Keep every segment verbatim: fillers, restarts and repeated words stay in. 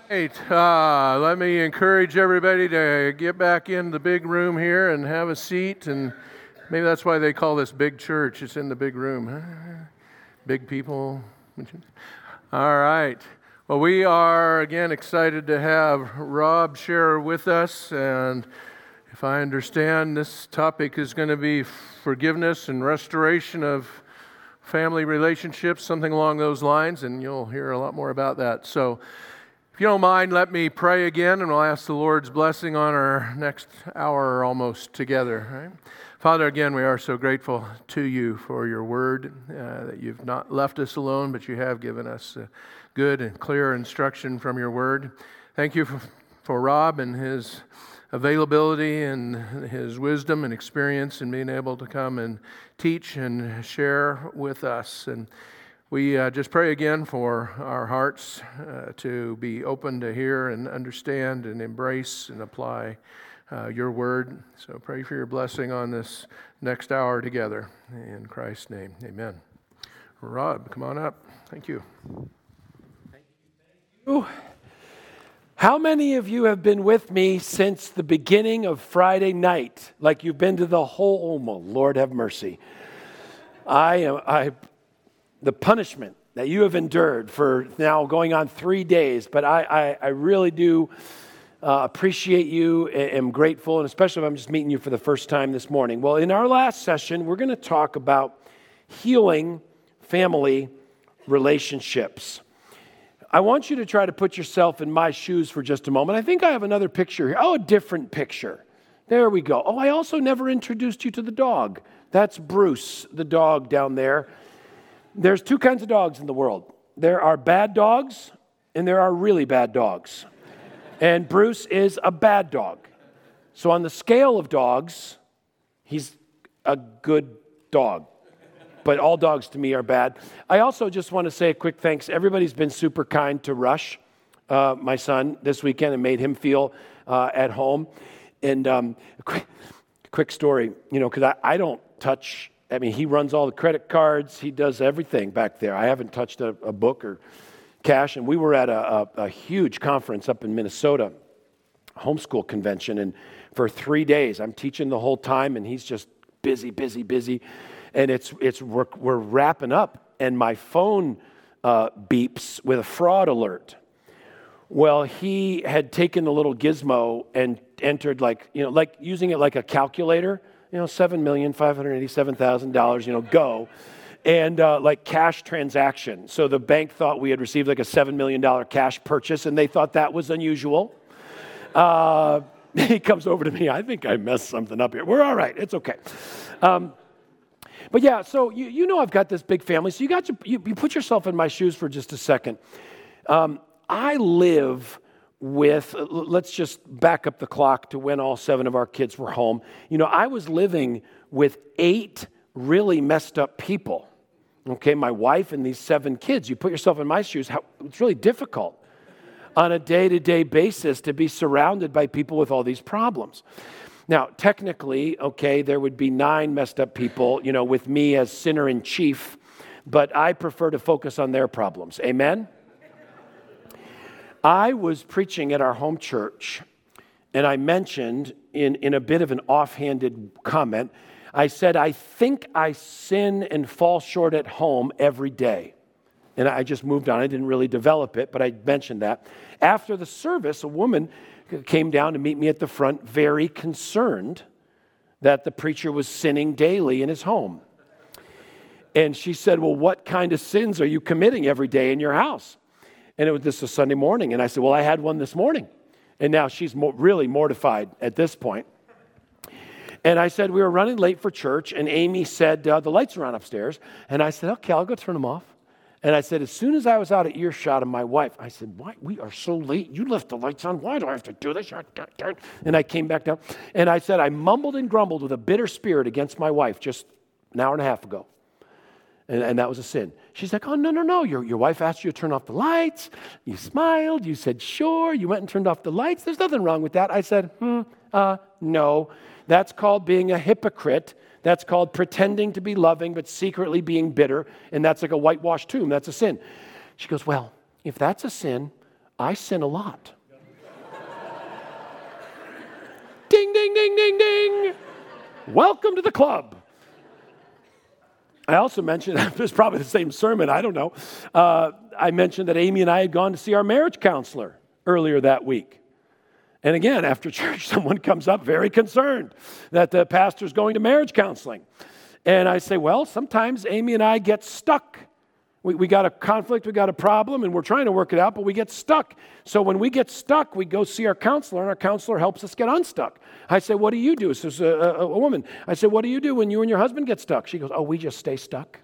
Right, uh, let me encourage everybody to get back in the big room here and have a seat. And maybe that's why they call this big church. It's in the big room. Big people. All right. Well, we are, again, excited to have Rob share with us. And if I understand, this topic is going to be forgiveness and restoration of family relationships, something along those lines. And you'll hear a lot more about that. So, if you don't mind, let me pray again, and we'll ask the Lord's blessing on our next hour almost together. Right? Father, again, we are so grateful to you for your word, uh, that you've not left us alone, but you have given us uh, good and clear instruction from your word. Thank you for, for Rob and his availability and his wisdom and experience in being able to come and teach and share with us. And We uh, just pray again for our hearts uh, to be open to hear and understand and embrace and apply uh, your word. So pray for your blessing on this next hour together. In Christ's name, amen. Rob, come on up. Thank you. Thank you. How many of you have been with me since the beginning of Friday night? Like you've been to the whole, oh my Lord have mercy. I am, I... the punishment that you have endured for now going on three days. But I, I, I really do uh, appreciate you, am grateful, and especially if I'm just meeting you for the first time this morning. Well, in our last session, we're going to talk about healing family relationships. I want you to try to put yourself in my shoes for just a moment. I think I have another picture here. Oh, a different picture. There we go. Oh, I also never introduced you to the dog. That's Bruce, the dog down there. There's two kinds of dogs in the world. There are bad dogs, and there are really bad dogs. And Bruce is a bad dog. So on the scale of dogs, he's a good dog. But all dogs to me are bad. I also just want to say a quick thanks. Everybody's been super kind to Rush, uh, my son, this weekend, and made him feel uh, at home. And um, a quick, quick story, you know, because I, I don't touch I mean, he runs all the credit cards. He does everything back there. I haven't touched a, a book or cash. And we were at a, a, a huge conference up in Minnesota, homeschool convention. And for three days, I'm teaching the whole time. And he's just busy, busy, busy. And it's it's we're, we're wrapping up. And my phone uh, beeps with a fraud alert. Well, he had taken the little gizmo and entered like, you know, like using it like a calculator. You know, seven million five hundred eighty-seven thousand dollars, you know, go. And uh, like cash transaction. So the bank thought we had received like a seven million dollars cash purchase, and they thought that was unusual. Uh, he comes over to me, I think I messed something up here. We're all right, it's okay. Um, but yeah, so you, you know I've got this big family, so you got to, you, you put yourself in my shoes for just a second. Um, I live with, let's just back up the clock to when all seven of our kids were home. You know, I was living with eight really messed up people. Okay, my wife and these seven kids. You put yourself in my shoes, how, it's really difficult on a day-to-day basis to be surrounded by people with all these problems. Now, technically, okay, there would be nine messed up people, you know, with me as sinner in chief, but I prefer to focus on their problems. Amen? I was preaching at our home church, and I mentioned in, in a bit of an offhanded comment, I said, I think I sin and fall short at home every day. And I just moved on. I didn't really develop it, but I mentioned that. After the service, a woman came down to meet me at the front, very concerned that the preacher was sinning daily in his home. And she said, well, what kind of sins are you committing every day in your house? And it was this was Sunday morning. And I said, well, I had one this morning. And now she's mo- really mortified at this point. And I said, we were running late for church. And Amy said, uh, the lights are on upstairs. And I said, okay, I'll go turn them off. And I said, as soon as I was out of earshot of my wife, I said, why? We are so late. You left the lights on. Why do I have to do this? And I came back down. And I said, I mumbled and grumbled with a bitter spirit against my wife just an hour and a half ago. And, and that was a sin. She's like, oh, no, no, no. Your, your wife asked you to turn off the lights. You smiled. You said, sure. You went and turned off the lights. There's nothing wrong with that. I said, hmm, uh, no. That's called being a hypocrite. That's called pretending to be loving, but secretly being bitter. And that's like a whitewashed tomb. That's a sin. She goes, well, if that's a sin, I sin a lot. Ding, ding, ding, ding, ding. Welcome to the club. I also mentioned, it's probably the same sermon, I don't know. Uh, I mentioned that Amy and I had gone to see our marriage counselor earlier that week. And again, after church, someone comes up very concerned that the pastor's going to marriage counseling. And I say, well, sometimes Amy and I get stuck. We, we got a conflict, we got a problem, and we're trying to work it out, but we get stuck. So when we get stuck, we go see our counselor, and our counselor helps us get unstuck. I say, what do you do? So it's a, a, a woman. I say, what do you do when you and your husband get stuck? She goes, oh, we just stay stuck.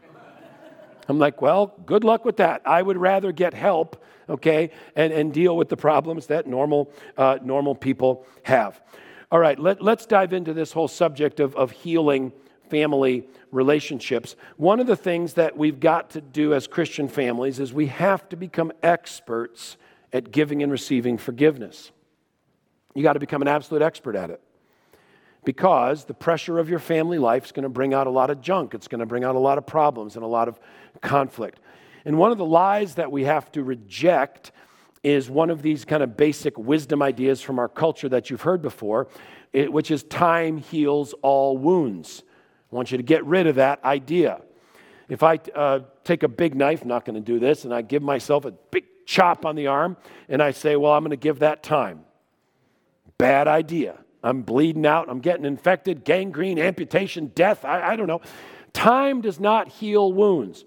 I'm like, well, good luck with that. I would rather get help, okay, and, and deal with the problems that normal uh, normal people have. All right, let, let's dive into this whole subject of, of healing family relationships. One of the things that we've got to do as Christian families is we have to become experts at giving and receiving forgiveness. You got to become an absolute expert at it, because the pressure of your family life is going to bring out a lot of junk. It's going to bring out a lot of problems and a lot of conflict. And one of the lies that we have to reject is one of these kind of basic wisdom ideas from our culture that you've heard before, it, which is time heals all wounds. I want you to get rid of that idea. If I uh, take a big knife, I'm not going to do this, and I give myself a big chop on the arm, and I say, well, I'm going to give that time. Bad idea. I'm bleeding out. I'm getting infected, gangrene, amputation, death. I, I don't know. Time does not heal wounds.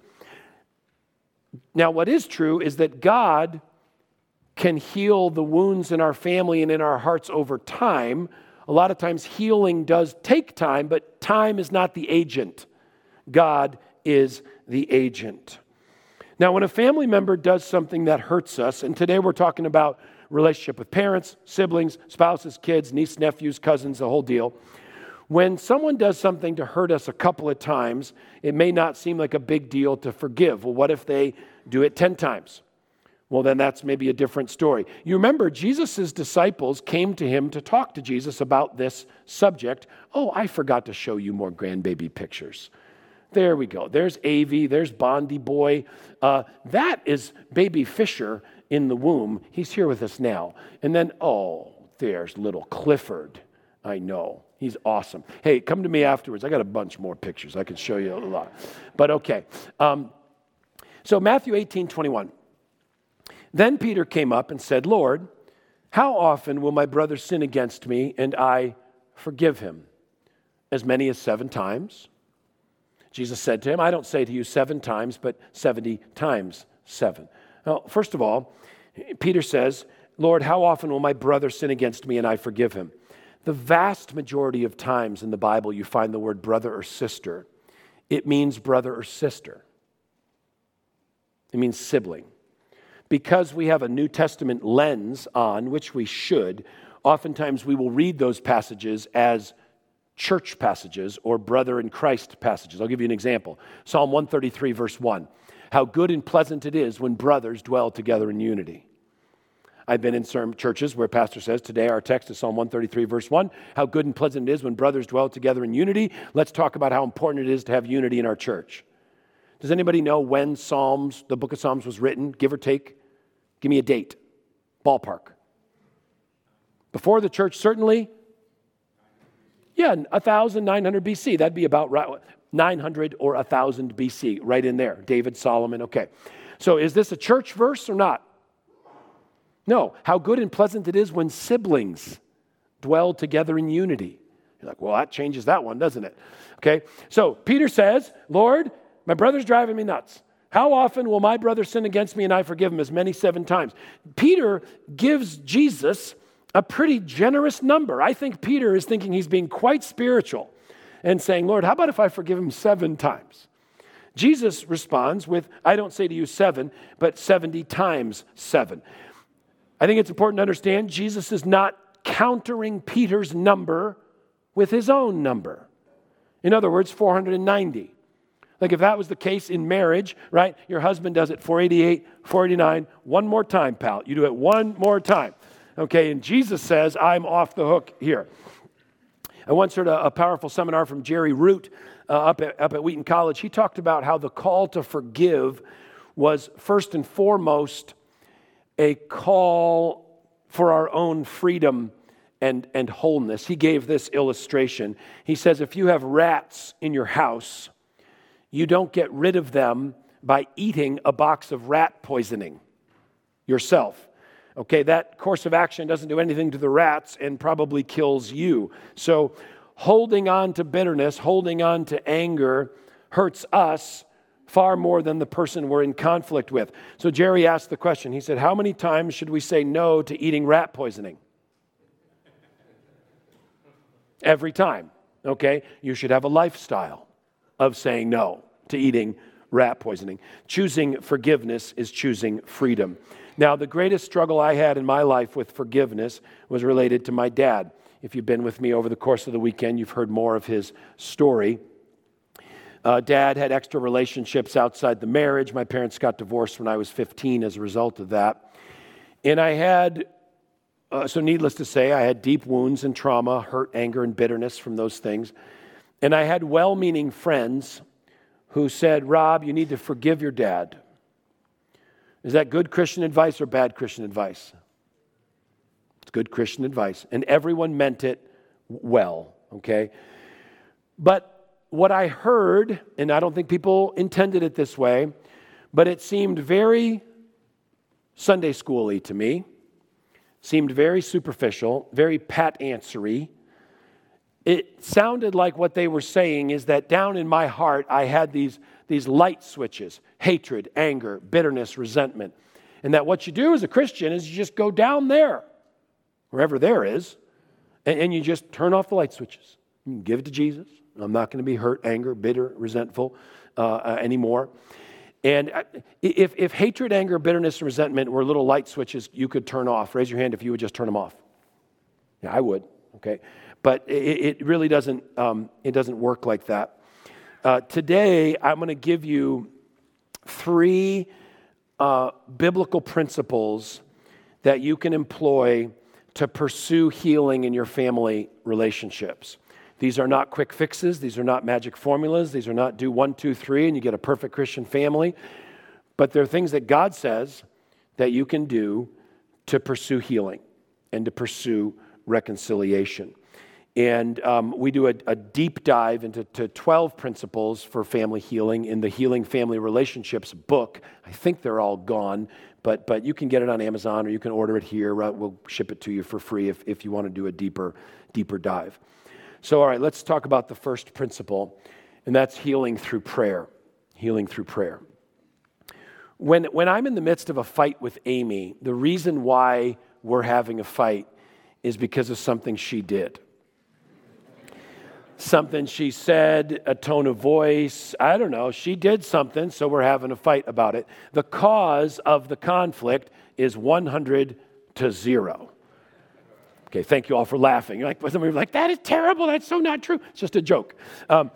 Now, what is true is that God can heal the wounds in our family and in our hearts over time. A lot of times healing does take time, but time is not the agent. God is the agent. Now, when a family member does something that hurts us, and today we're talking about relationship with parents, siblings, spouses, kids, nieces, nephews, cousins, the whole deal. When someone does something to hurt us a couple of times, it may not seem like a big deal to forgive. Well, what if they do it ten times? Well, then that's maybe a different story. You remember, Jesus' disciples came to him to talk to Jesus about this subject. Oh, I forgot to show you more grandbaby pictures. There we go. There's Avi. There's Bondi Boy. Uh, that is baby Fisher in the womb. He's here with us now. And then, oh, there's little Clifford. I know. He's awesome. Hey, come to me afterwards. I got a bunch more pictures. I can show you a lot. But okay. Um, so Matthew eighteen twenty-one. Then Peter came up and said, Lord, how often will my brother sin against me and I forgive him? As many as seven times? Jesus said to him, I don't say to you seven times, but seventy times seven. Now, first of all, Peter says, Lord, how often will my brother sin against me and I forgive him? The vast majority of times in the Bible you find the word brother or sister. It means brother or sister. It means sibling. Because we have a New Testament lens on, which we should, oftentimes we will read those passages as church passages or brother in Christ passages. I'll give you an example. Psalm one thirty-three, verse one. How good and pleasant it is when brothers dwell together in unity. I've been in some churches where a pastor says, today our text is Psalm one thirty-three, verse one. How good and pleasant it is when brothers dwell together in unity. Let's talk about how important it is to have unity in our church. Does anybody know when Psalms, the book of Psalms was written, give or take? Give me a date, ballpark. Before the church, certainly? Yeah, one thousand nine hundred B C. That'd be about right, nine hundred or one thousand B C, right in there. David, Solomon, okay. So is this a church verse or not? No. How good and pleasant it is when siblings dwell together in unity. You're like, well, that changes that one, doesn't it? Okay, so Peter says, Lord, my brother's driving me nuts. How often will my brother sin against me and I forgive him? As many seven times. Peter gives Jesus a pretty generous number. I think Peter is thinking he's being quite spiritual and saying, Lord, how about if I forgive him seven times? Jesus responds with, I don't say to you seven, but seventy times seven. I think it's important to understand Jesus is not countering Peter's number with his own number. In other words, four hundred ninety. Like if that was the case in marriage, right? Your husband does it four eighty-eight, four eighty-nine, one more time, pal. You do it one more time. Okay, and Jesus says, I'm off the hook here. I once heard a, a powerful seminar from Jerry Root uh, up, at, up at Wheaton College. He talked about how the call to forgive was first and foremost a call for our own freedom and, and wholeness. He gave this illustration. He says, if you have rats in your house, you don't get rid of them by eating a box of rat poisoning yourself. Okay, that course of action doesn't do anything to the rats and probably kills you. So holding on to bitterness, holding on to anger hurts us far more than the person we're in conflict with. So Jerry asked the question. He said, how many times should we say no to eating rat poisoning? Every time, okay? You should have a lifestyle of saying no to eating rat poisoning. Choosing forgiveness is choosing freedom. Now, the greatest struggle I had in my life with forgiveness was related to my dad. If you've been with me over the course of the weekend, you've heard more of his story. Uh, Dad had extra relationships outside the marriage. My parents got divorced when I was fifteen as a result of that. And I had, uh, so needless to say, I had deep wounds and trauma, hurt, anger, and bitterness from those things. And I had well-meaning friends who said, Rob, you need to forgive your dad. Is that good Christian advice or bad Christian advice? It's good Christian advice. And everyone meant it well, okay? But what I heard, and I don't think people intended it this way, but it seemed very Sunday school-y to me, seemed very superficial, very pat answery. It sounded like what they were saying is that down in my heart, I had these, these light switches, hatred, anger, bitterness, resentment. And that what you do as a Christian is you just go down there, wherever there is, and, and you just turn off the light switches. You can give it to Jesus. I'm not going to be hurt, anger, bitter, resentful uh, uh, anymore. And if, if hatred, anger, bitterness, and resentment were little light switches you could turn off, raise your hand if you would just turn them off. Yeah, I would, okay? But it, it really doesn't, um, it doesn't work like that. Uh, today, I'm going to give you three uh, biblical principles that you can employ to pursue healing in your family relationships. These are not quick fixes. These are not magic formulas. These are not do one, two, three, and you get a perfect Christian family. But they're things that God says that you can do to pursue healing and to pursue reconciliation. And um, we do a, a deep dive into to twelve principles for family healing in the Healing Family Relationships book. I think they're all gone, but but you can get it on Amazon or you can order it here. We'll ship it to you for free if, if you want to do a deeper, deeper dive. So, all right, let's talk about the first principle, and that's healing through prayer. Healing through prayer. When, when I'm in the midst of a fight with Amy, the reason why we're having a fight is because of something she did. Something she said, a tone of voice, I don't know. She did something, so we're having a fight about it. The cause of the conflict is one hundred to zero. Okay, thank you all for laughing. You're like, some of you are like, that is terrible. That's so not true. It's just a joke. Um,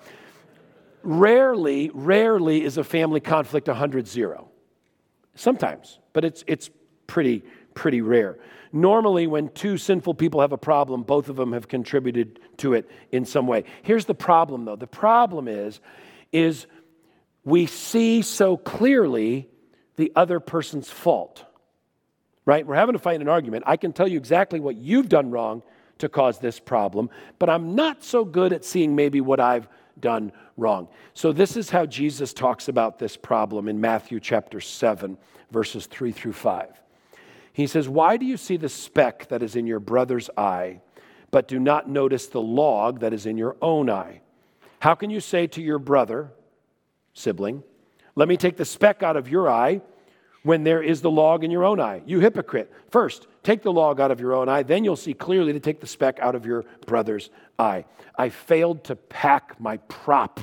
rarely, rarely is a family conflict one hundred zero. Sometimes, but it's it's pretty, pretty rare. Normally, when two sinful people have a problem, both of them have contributed to it in some way. Here's the problem, though. The problem is, is we see so clearly the other person's fault. Right? We're having a fight and an argument. I can tell you exactly what you've done wrong to cause this problem, but I'm not so good at seeing maybe what I've done wrong. So this is how Jesus talks about this problem in Matthew chapter seven, verses three through five. He says, why do you see the speck that is in your brother's eye, but do not notice the log that is in your own eye? How can you say to your brother, sibling, let me take the speck out of your eye, when there is the log in your own eye? You hypocrite. First, take the log out of your own eye, then you'll see clearly to take the speck out of your brother's eye. I failed to pack my prop.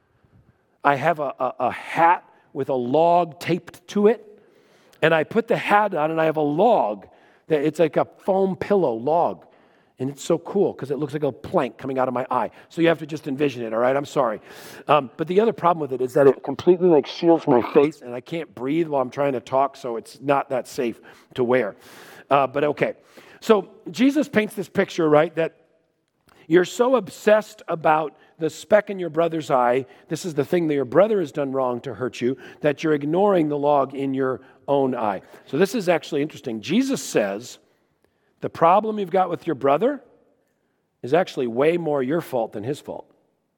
I have a, a, a hat with a log taped to it, and I put the hat on and I have a log. That it's like a foam pillow log. And it's so cool because it looks like a plank coming out of my eye. So you have to just envision it, all right? I'm sorry. Um, but the other problem with it is that it completely like shields my face and I can't breathe while I'm trying to talk, so it's not that safe to wear. Uh, but okay. So Jesus paints this picture, right, that You're so obsessed about the speck in your brother's eye, this is the thing that your brother has done wrong to hurt you, that you're ignoring the log in your own eye. So this is actually interesting. Jesus says the problem you've got with your brother is actually way more your fault than his fault.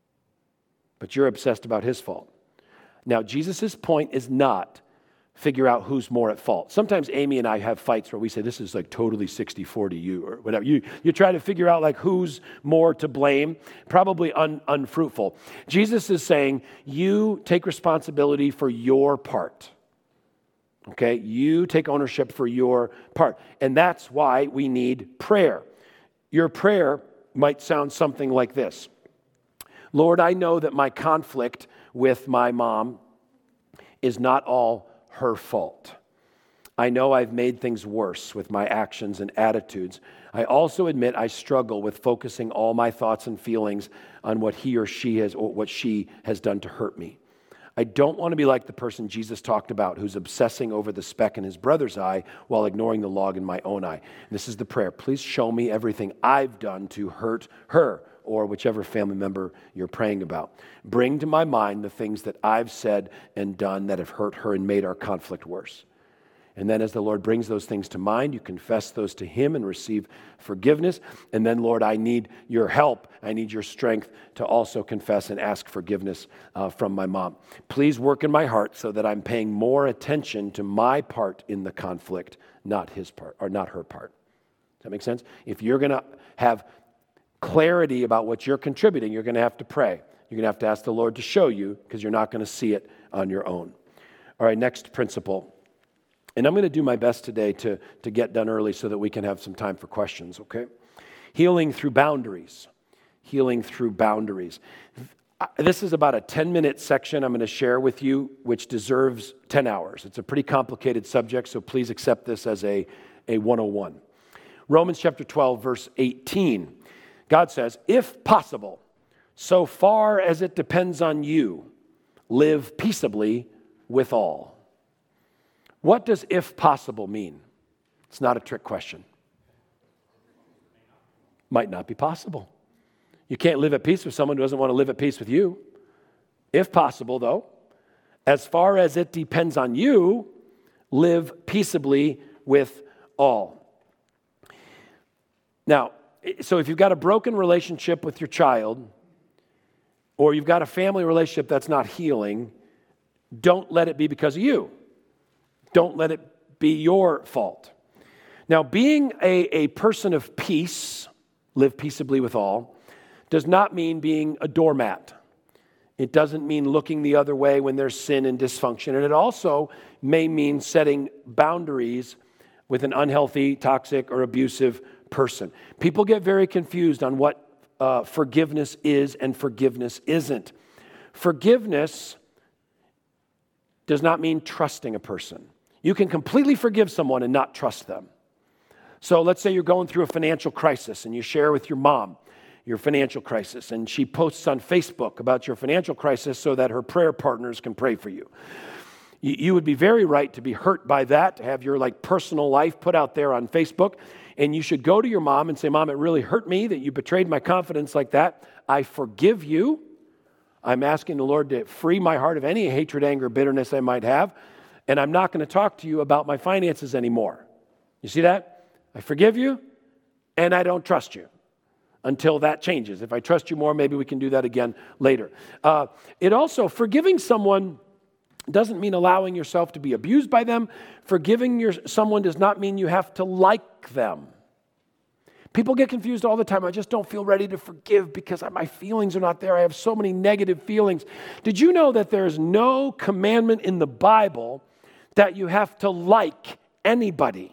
But you're obsessed about his fault. Now, Jesus' point is not figure out who's more at fault. Sometimes Amy and I have fights where we say, this is like totally sixty forty you or whatever. You, you try to figure out like who's more to blame, probably un, unfruitful. Jesus is saying, you take responsibility for your part. Okay? You take ownership for your part. And that's why we need prayer. Your prayer might sound something like this. Lord, I know that my conflict with my mom is not all her fault. I know I've made things worse with my actions and attitudes. I also admit I struggle with focusing all my thoughts and feelings on what he or she has, or what she has done to hurt me. I don't want to be like the person Jesus talked about who's obsessing over the speck in his brother's eye while ignoring the log in my own eye. And this is the prayer. Please show me everything I've done to hurt her or whichever family member you're praying about. Bring to my mind the things that I've said and done that have hurt her and made our conflict worse. And then as the Lord brings those things to mind, you confess those to him and receive forgiveness. And then, Lord, I need your help. I need your strength to also confess and ask forgiveness uh, from my mom. Please work in my heart so that I'm paying more attention to my part in the conflict, not his part, or not her part. Does that make sense? If you're going to have clarity about what you're contributing, you're going to have to pray. You're going to have to ask the Lord to show you because you're not going to see it on your own. All right, next principle. And I'm going to do my best today to, to get done early so that we can have some time for questions, okay? Healing through boundaries. Healing through boundaries. This is about a ten-minute section I'm going to share with you, which deserves ten hours. It's a pretty complicated subject, so please accept this as a, a one oh one. Romans chapter twelve, verse eighteen. God says, if possible, so far as it depends on you, live peaceably with all. What does if possible mean? It's not a trick question. Might not be possible. You can't live at peace with someone who doesn't want to live at peace with you. If possible, though, as far as it depends on you, live peaceably with all. Now, so if you've got a broken relationship with your child, or you've got a family relationship that's not healing, don't let it be because of you. Don't let it be your fault. Now, being a, a person of peace, live peaceably with all, does not mean being a doormat. It doesn't mean looking the other way when there's sin and dysfunction. And it also may mean setting boundaries with an unhealthy, toxic, or abusive person. People get very confused on what uh, forgiveness is and forgiveness isn't. Forgiveness does not mean trusting a person. You can completely forgive someone and not trust them. So let's say you're going through a financial crisis and you share with your mom your financial crisis, and she posts on Facebook about your financial crisis so that her prayer partners can pray for you. You, you would be very right to be hurt by that, to have your like personal life put out there on Facebook, and you should go to your mom and say, Mom, it really hurt me that you betrayed my confidence like that. I forgive you. I'm asking the Lord to free my heart of any hatred, anger, bitterness I might have, and I'm not going to talk to you about my finances anymore. You see that? I forgive you, and I don't trust you until that changes. If I trust you more, maybe we can do that again later. Uh, it also, forgiving someone doesn't mean allowing yourself to be abused by them. Forgiving your, someone does not mean you have to like them. People get confused all the time. I just don't feel ready to forgive because my feelings are not there. I have so many negative feelings. Did you know that there is no commandment in the Bible that you have to like anybody?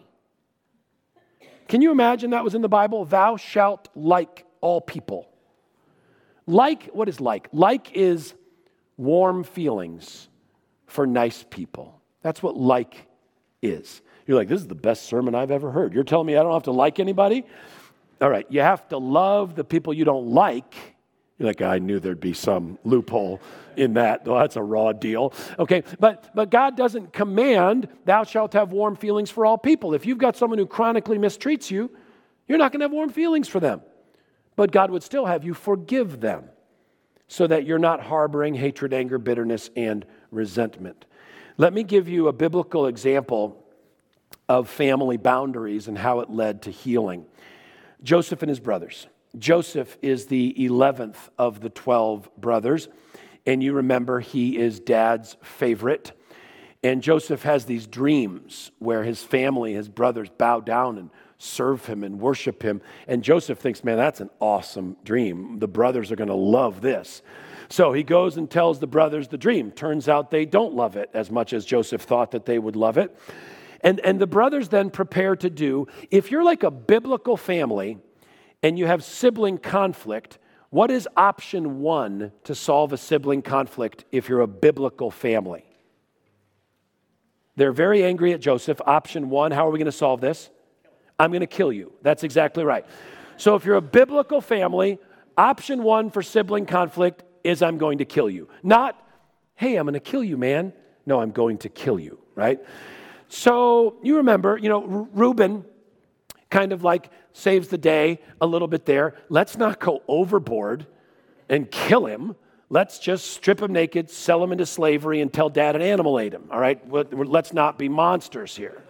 Can you imagine that was in the Bible? Thou shalt like all people. Like, what is like? Like is warm feelings for nice people. That's what like is. You're like, this is the best sermon I've ever heard. You're telling me I don't have to like anybody? All right, you have to love the people you don't like. You're like, I knew there'd be some loophole in that. Well, that's a raw deal. Okay, but but God doesn't command, thou shalt have warm feelings for all people. If you've got someone who chronically mistreats you, you're not going to have warm feelings for them. but God would still have you forgive them so that you're not harboring hatred, anger, bitterness, and resentment. Let me give you a biblical example of family boundaries and how it led to healing. Joseph and his brothers. Joseph is the eleventh of the twelve brothers, and you remember he is Dad's favorite. And Joseph has these dreams where his family, his brothers, bow down and serve him and worship him. And Joseph thinks, man, that's an awesome dream. The brothers are going to love this. So he goes and tells the brothers the dream. Turns out they don't love it as much as Joseph thought that they would love it. And, and the brothers then prepare to do, if you're like a biblical family and you have sibling conflict, what is option one to solve a sibling conflict if you're a biblical family? They're very angry at Joseph. Option one, how are we going to solve this? I'm going to kill you. That's exactly right. So if you're a biblical family, option one for sibling conflict is I'm going to kill you. Not, hey, I'm going to kill you, man. No, I'm going to kill you, right? So you remember, you know, Reuben kind of like saves the day a little bit there. Let's not go overboard and kill him. Let's just strip him naked, sell him into slavery, and tell Dad an animal ate him, all right? Let's not be monsters here.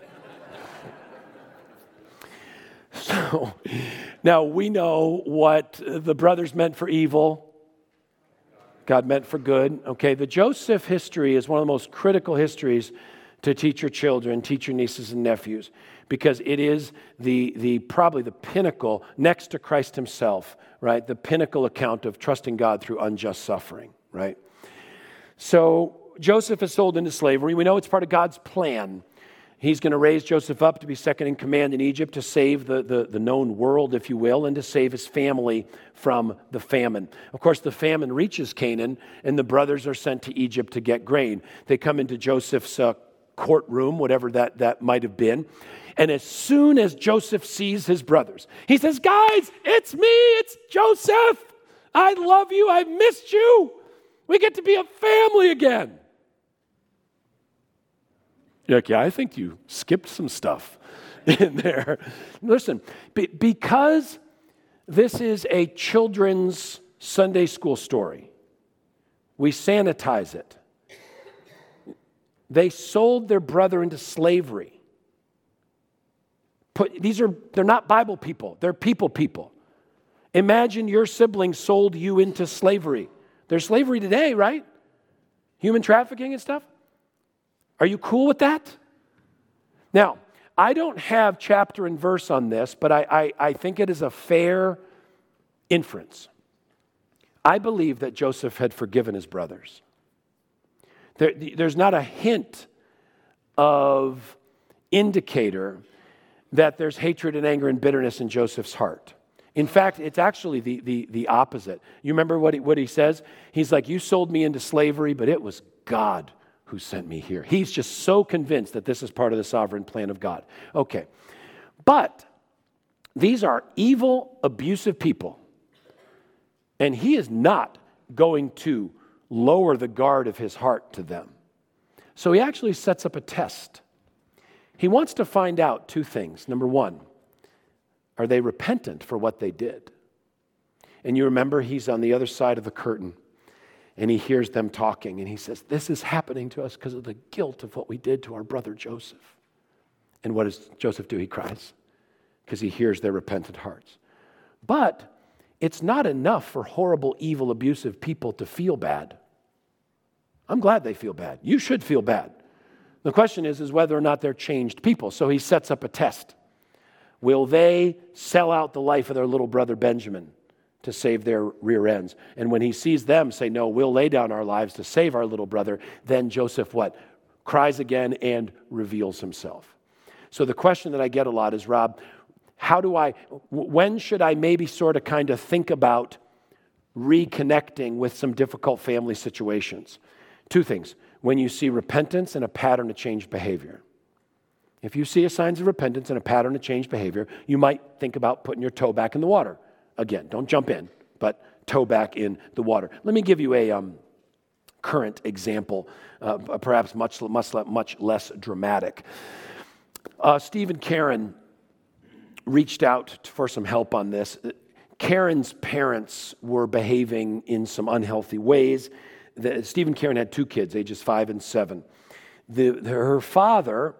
So now we know what the brothers meant for evil, God meant for good. Okay, the Joseph history is one of the most critical histories to teach your children, teach your nieces and nephews, because it is the, the probably the pinnacle next to Christ himself, right? The pinnacle account of trusting God through unjust suffering, right? So Joseph is sold into slavery. We know it's part of God's plan. He's going to raise Joseph up to be second in command in Egypt to save the, the, the known world, if you will, and to save his family from the famine. Of course, the famine reaches Canaan, and the brothers are sent to Egypt to get grain. They come into Joseph's uh, courtroom, whatever that, that might have been. And as soon as Joseph sees his brothers, he says, guys, it's me, it's Joseph. I love you, I've missed you. We get to be a family again. You're like, yeah, I think you skipped some stuff in there. Listen, be, because this is a children's Sunday school story, we sanitize it. They sold their brother into slavery. Put, these are, they're not Bible people, they're people people. Imagine your siblings sold you into slavery. There's slavery today, right? Human trafficking and stuff. Are you cool with that? Now, I don't have chapter and verse on this, but I, I, I think it is a fair inference. I believe that Joseph had forgiven his brothers. There, there's not a hint of indicator that there's hatred and anger and bitterness in Joseph's heart. In fact, it's actually the, the, the opposite. You remember what he, what he says? He's like, you sold me into slavery, but it was God who sent me here. He's just so convinced that this is part of the sovereign plan of God. Okay, but these are evil, abusive people, and he is not going to lower the guard of his heart to them. So he actually sets up a test. He wants to find out two things. Number one, are they repentant for what they did? And you remember he's on the other side of the curtain, and he hears them talking, and he says, this is happening to us because of the guilt of what we did to our brother Joseph. And what does Joseph do? He cries because he hears their repentant hearts. But it's not enough for horrible, evil, abusive people to feel bad. I'm glad they feel bad. You should feel bad. The question is, is whether or not they're changed people. So he sets up a test. Will they sell out the life of their little brother Benjamin to save their rear ends? And when he sees them say, no, we'll lay down our lives to save our little brother, then Joseph what? Cries again and reveals himself. So the question that I get a lot is, Rob, how do I, when should I maybe sort of kind of think about reconnecting with some difficult family situations? Two things. When you see repentance and a pattern of changed behavior. If you see a signs of repentance and a pattern of changed behavior, you might think about putting your toe back in the water. Again, don't jump in, but toe back in the water. Let me give you a um, current example, uh, perhaps much, much, much less dramatic. Uh, Steve and Karen reached out for some help on this. Karen's parents were behaving in some unhealthy ways. The, Steve and Karen had two kids, ages five and seven. The, the, her father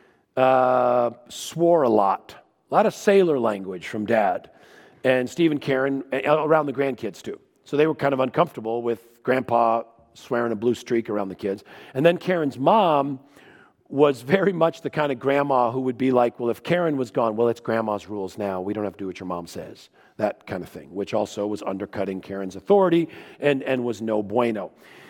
uh, swore a lot, a lot of sailor language from Dad. And Steve and Karen, around the grandkids too. So they were kind of uncomfortable with Grandpa swearing a blue streak around the kids. And then Karen's mom was very much the kind of grandma who would be like, well, if Karen was gone, well, it's Grandma's rules now. We don't have to do what your mom says. That kind of thing, which also was undercutting Karen's authority and, and was no bueno.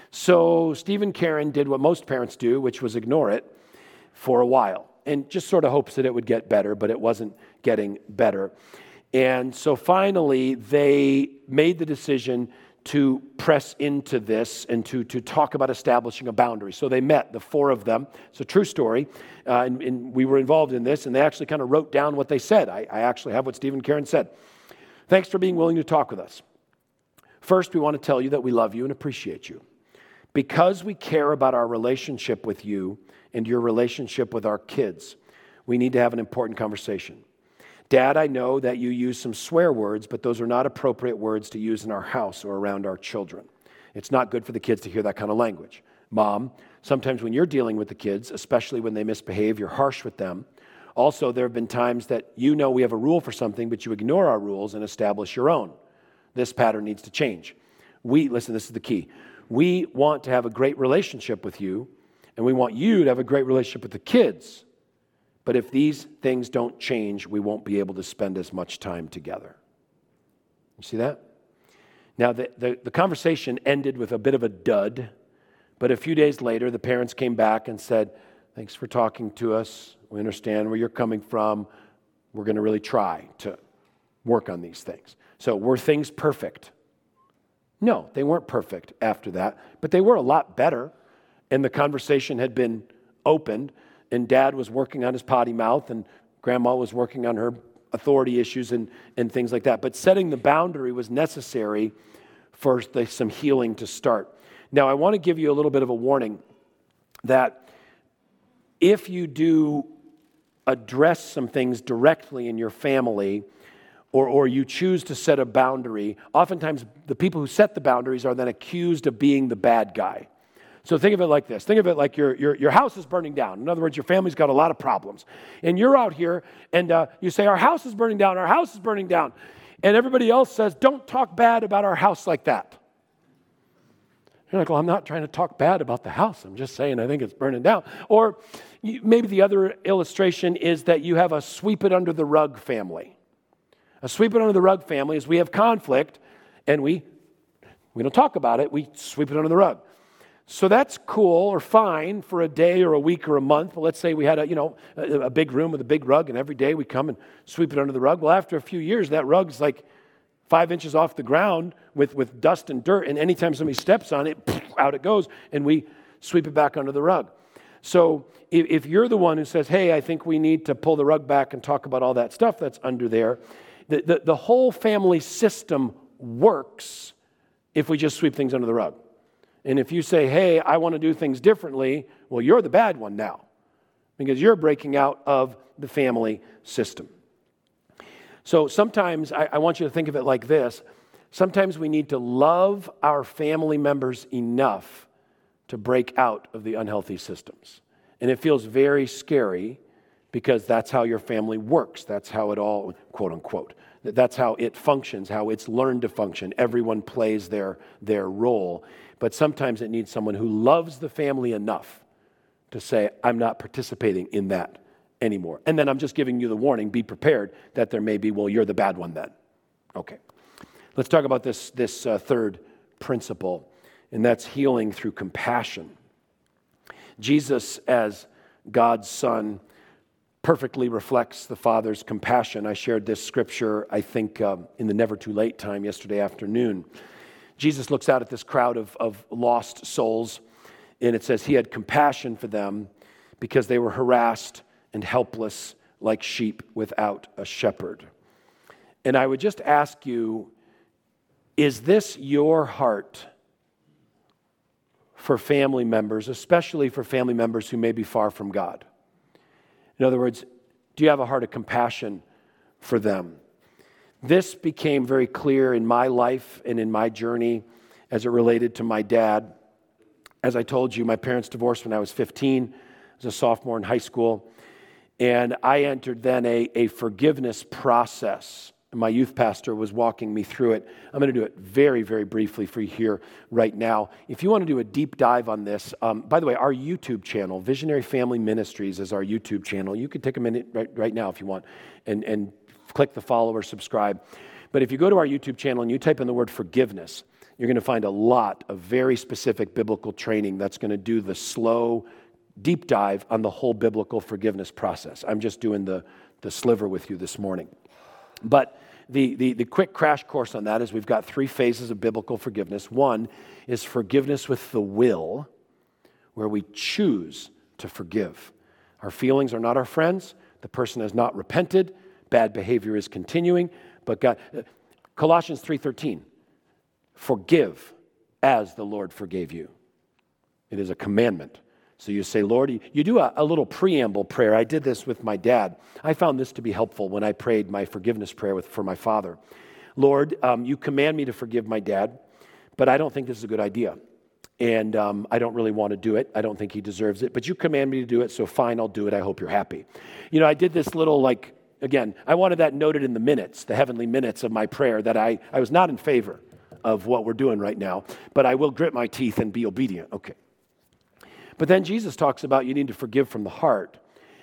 So Steve and Karen did what most parents do, which was ignore it for a while and just sort of hopes that it would get better, but it wasn't getting better. And so finally, they made the decision to press into this and to, to talk about establishing a boundary. So they met, the four of them. It's a true story, uh, and, and we were involved in this, and they actually kind of wrote down what they said. I, I actually have what Steve and Karen said. Thanks for being willing to talk with us. First, we want to tell you that we love you and appreciate you. Because we care about our relationship with you and your relationship with our kids, we need to have an important conversation. Dad, I know that you use some swear words, but those are not appropriate words to use in our house or around our children. It's not good for the kids to hear that kind of language. Mom, sometimes when you're dealing with the kids, especially when they misbehave, you're harsh with them. Also, there have been times that you know we have a rule for something, but you ignore our rules and establish your own. This pattern needs to change. We, listen, this is the key. We want to have a great relationship with you, and we want you to have a great relationship with the kids. But if these things don't change, we won't be able to spend as much time together. You see that? Now, the, the, the conversation ended with a bit of a dud, but a few days later, the parents came back and said, thanks for talking to us. We understand where you're coming from. We're going to really try to work on these things. So were things perfect? No, they weren't perfect after that, but they were a lot better, and the conversation had been opened. And Dad was working on his potty mouth, and Grandma was working on her authority issues and, and things like that. But setting the boundary was necessary for the, some healing to start. Now, I want to give you a little bit of a warning that if you do address some things directly in your family, or, or you choose to set a boundary, oftentimes the people who set the boundaries are then accused of being the bad guy. So think of it like this. Think of it like your, your, your house is burning down. In other words, your family's got a lot of problems. And you're out here and uh, you say, our house is burning down, our house is burning down. And everybody else says, don't talk bad about our house like that. You're like, well, I'm not trying to talk bad about the house. I'm just saying I think it's burning down. Or you, maybe the other illustration is that you have a sweep it under the rug family. A sweep it under the rug family is we have conflict and we, we don't talk about it. We sweep it under the rug. So that's cool or fine for a day or a week or a month. But let's say we had a, you know, a, a big room with a big rug, and every day we come and sweep it under the rug. Well, after a few years, that rug's like five inches off the ground with, with dust and dirt, and anytime somebody steps on it, out it goes, and we sweep it back under the rug. So if, if you're the one who says, hey, I think we need to pull the rug back and talk about all that stuff that's under there, the, the, the whole family system works if we just sweep things under the rug. And if you say, hey, I want to do things differently, well, you're the bad one now because you're breaking out of the family system. So sometimes I, I want you to think of it like this. Sometimes we need to love our family members enough to break out of the unhealthy systems. And it feels very scary because that's how your family works. That's how it all, quote unquote, that's how it functions, how it's learned to function. Everyone plays their, their role. But sometimes it needs someone who loves the family enough to say, I'm not participating in that anymore. And then I'm just giving you the warning, be prepared that there may be, well, you're the bad one then. Okay. Let's talk about this, this uh, third principle, and that's healing through compassion. Jesus, as God's Son, perfectly reflects the Father's compassion. I shared this scripture, I think, um, in the Never Too Late time yesterday afternoon. Jesus looks out at this crowd of, of lost souls, and it says he had compassion for them because they were harassed and helpless like sheep without a shepherd. And I would just ask you, is this your heart for family members, especially for family members who may be far from God? In other words, do you have a heart of compassion for them? This became very clear in my life and in my journey as it related to my dad. As I told you, my parents divorced when I was fifteen. I was a sophomore in high school. And I entered then a, a forgiveness process. My youth pastor was walking me through it. I'm going to do it very, very briefly for you here right now. If you want to do a deep dive on this, um, by the way, our YouTube channel, Visionary Family Ministries is our YouTube channel. You could take a minute right, right now if you want and, and click the follow or subscribe. But if you go to our YouTube channel and you type in the word forgiveness, you're going to find a lot of very specific biblical training that's going to do the slow, deep dive on the whole biblical forgiveness process. I'm just doing the, the sliver with you this morning. But the, the, the quick crash course on that is we've got three phases of biblical forgiveness. One is forgiveness with the will, where we choose to forgive. Our feelings are not our friends. The person has not repented. Bad behavior is continuing. But God, Colossians three thirteen, forgive as the Lord forgave you. It is a commandment. So you say, Lord, you, you do a, a little preamble prayer. I did this with my dad. I found this to be helpful when I prayed my forgiveness prayer with, for my father. Lord, um, you command me to forgive my dad, but I don't think this is a good idea. And um, I don't really want to do it. I don't think he deserves it. But you command me to do it, so fine, I'll do it. I hope you're happy. You know, I did this little, like, again, I wanted that noted in the minutes, the heavenly minutes of my prayer, that I, I was not in favor of what we're doing right now, but I will grit my teeth and be obedient. Okay. But then Jesus talks about you need to forgive from the heart.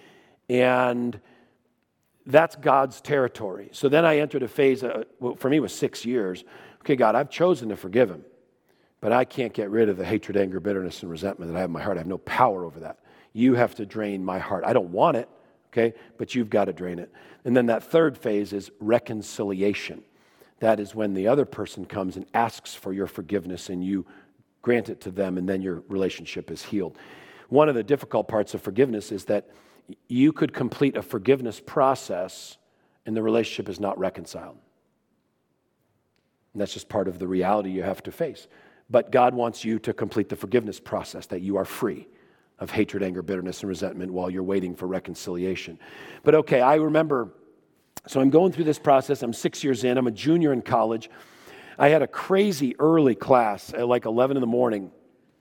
And that's God's territory. So then I entered a phase, uh, well, for me it was six years. Okay, God, I've chosen to forgive him, but I can't get rid of the hatred, anger, bitterness, and resentment that I have in my heart. I have no power over that. You have to drain my heart. I don't want it, okay, but you've got to drain it. And then that third phase is reconciliation. That is when the other person comes and asks for your forgiveness and you grant it to them, and then your relationship is healed. One of the difficult parts of forgiveness is that you could complete a forgiveness process and the relationship is not reconciled. And that's just part of the reality you have to face. But God wants you to complete the forgiveness process, that you are free of hatred, anger, bitterness, and resentment while you're waiting for reconciliation. But okay, I remember, so I'm going through this process. I'm six years in. I'm a junior in college. I had a crazy early class at like eleven in the morning.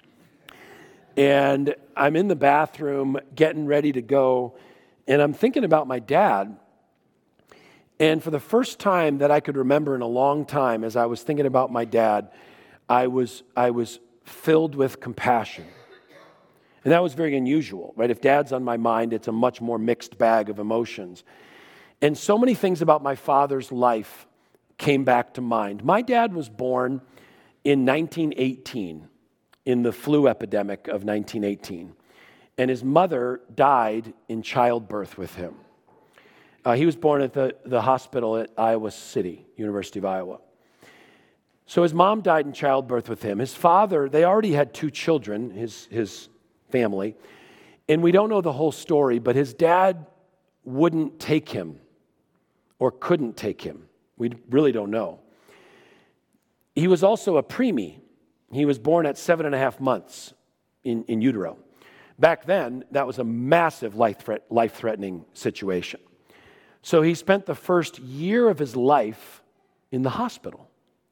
And I'm in the bathroom getting ready to go. And I'm thinking about my dad. And for the first time that I could remember in a long time, as I was thinking about my dad, I was, I was filled with compassion. And that was very unusual, right? If dad's on my mind, it's a much more mixed bag of emotions. And so many things about my father's life came back to mind. My dad was born in nineteen eighteen, in the flu epidemic of nineteen eighteen. And his mother died in childbirth with him. Uh, he was born at the, the hospital at Iowa City, University of Iowa. So his mom died in childbirth with him. His father, they already had two children, his, his family. And we don't know the whole story, but his dad wouldn't take him or couldn't take him. We really don't know. He was also a preemie. He was born at seven and a half months in, in utero. Back then, that was a massive life threat, life-threatening situation. So he spent the first year of his life in the hospital.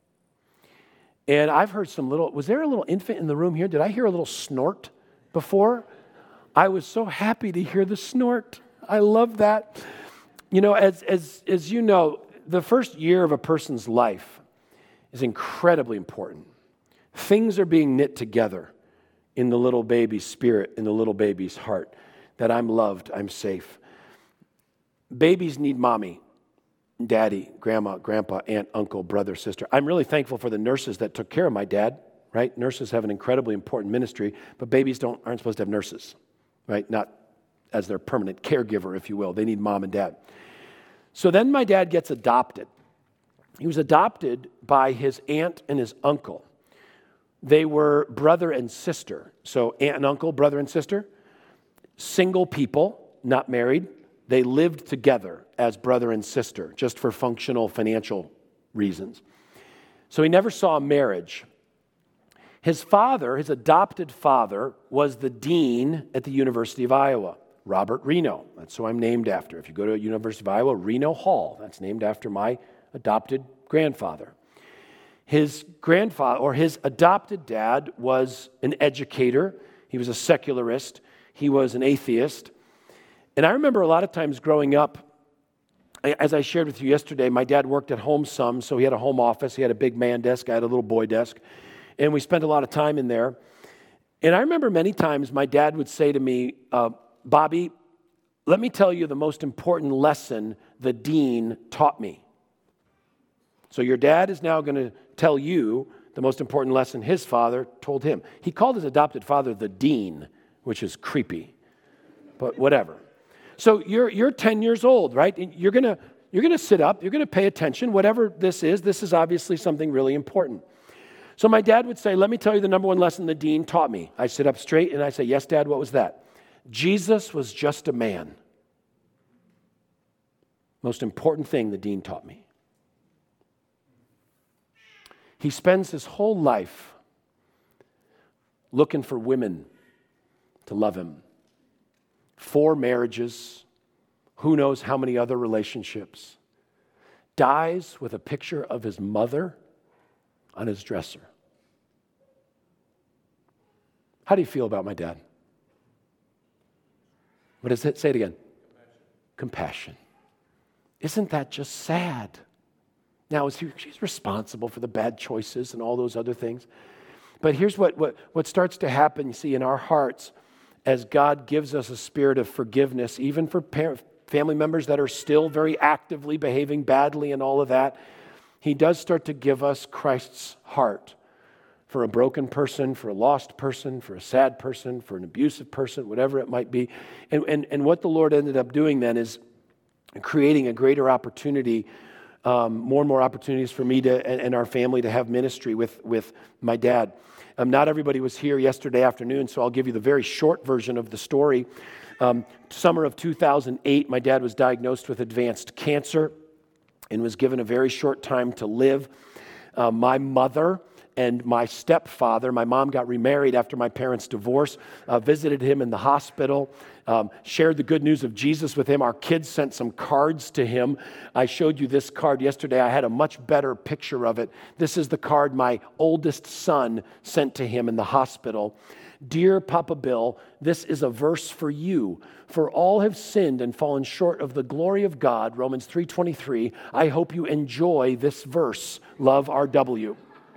And I've heard some little, was there a little infant in the room here? Did I hear a little snort before? I was so happy to hear the snort. I love that. You know, as as as you know, the first year of a person's life is incredibly important. Things are being knit together in the little baby's spirit, in the little baby's heart, that I'm loved, I'm safe. Babies need mommy, daddy, grandma, grandpa, aunt, uncle, brother, sister. I'm really thankful for the nurses that took care of my dad, right? Nurses have an incredibly important ministry, but babies don't aren't supposed to have nurses, right? Not as their permanent caregiver, if you will. They need mom and dad. So then my dad gets adopted. He was adopted by his aunt and his uncle. They were brother and sister. So aunt and uncle, brother and sister, single people, not married. They lived together as brother and sister, just for functional financial reasons. So he never saw a marriage. His father, his adopted father, was the dean at the University of Iowa, Robert Reno. That's who I'm named after. If you go to University of Iowa, Reno Hall, that's named after my adopted grandfather. His grandfather, or his adopted dad, was an educator. He was a secularist. He was an atheist. And I remember a lot of times growing up, as I shared with you yesterday, my dad worked at home some, so he had a home office. He had a big man desk. I had a little boy desk. And we spent a lot of time in there. And I remember many times my dad would say to me, uh, Bobby, let me tell you the most important lesson the dean taught me. So your dad is now going to tell you the most important lesson his father told him. He called his adopted father the dean, which is creepy, but whatever. So you're you're ten years old, right? You're gonna you're gonna sit up. You're gonna pay attention. Whatever this is, this is obviously something really important. So my dad would say, "Let me tell you the number one lesson the dean taught me." I sit up straight and I say, "Yes, Dad. What was that?" Jesus was just a man. Most important thing the dean taught me. He spends his whole life looking for women to love him. Four marriages, who knows how many other relationships. Dies with a picture of his mother on his dresser. How do you feel about my dad? What does it say it again? Compassion. Compassion. Isn't that just sad? Now, is he, she's responsible for the bad choices and all those other things. But here's what, what, what starts to happen, you see, in our hearts as God gives us a spirit of forgiveness, even for parent, family members that are still very actively behaving badly and all of that. He does start to give us Christ's heart for a broken person, for a lost person, for a sad person, for an abusive person, whatever it might be. And, and, and what the Lord ended up doing then is creating a greater opportunity, um, more and more opportunities for me to and, and our family to have ministry with, with my dad. Um, not everybody was here yesterday afternoon, so I'll give you the very short version of the story. Um, summer of two thousand eight, my dad was diagnosed with advanced cancer and was given a very short time to live. Uh, my mother and my stepfather, my mom got remarried after my parents' divorce, uh, visited him in the hospital, um, shared the good news of Jesus with him. Our kids sent some cards to him. I showed you this card yesterday. I had a much better picture of it. This is the card my oldest son sent to him in the hospital. Dear Papa Bill, this is a verse for you. For all have sinned and fallen short of the glory of God, Romans three twenty-three. I hope you enjoy this verse. Love, R W.